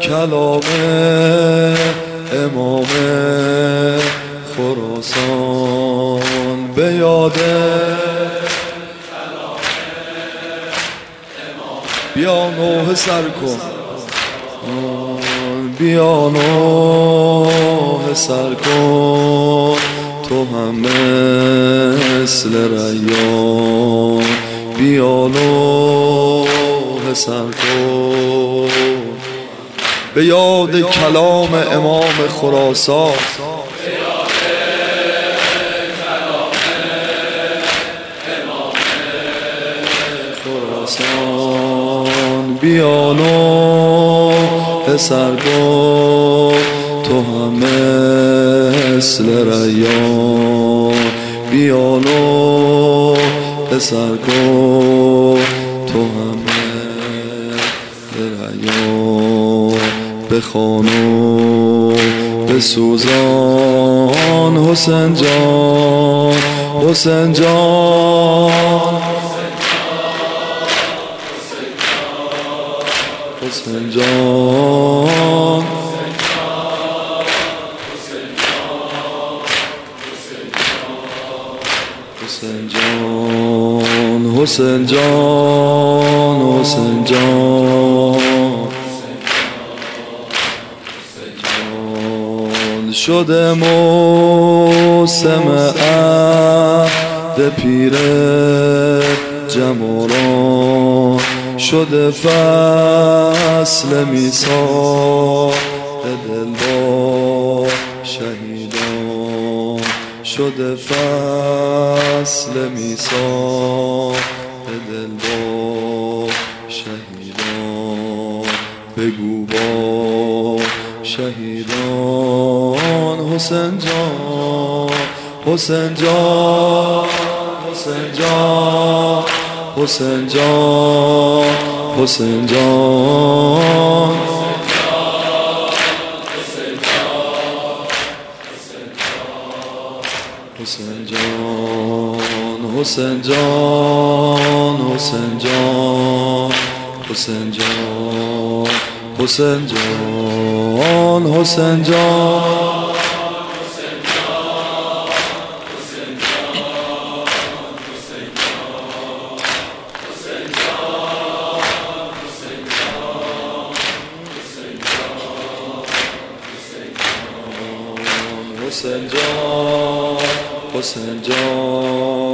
کلام امام خراسان، به یاد بیا نوحه سر کن، بیا نوحه سر کن، تو هم مثل ریان، بیا نوحه سر کن، به یاد کلام امام خراسان، بیا نوحه سر کن، تو هم مثل ریان، بیا نوحه سر کن، تو هم مثل ریان، بخوان و بسوزان حسین جان، حسین جان، حسین جان، حسین جان، حسین جان، حسین جان، شده موسم عهد پیر جمالان، شده فصل میثاق دل با شهیدان، شده فصل میثاق دل با شهیدان، بگو با شهیدان، حسین جان، حسین جان، حسین جان، حسین جان، حسین جان، حسین جان، حسین جان، حسین جان، حسین جان، حسین جان، حسین جان، حسین جان، حسین جان.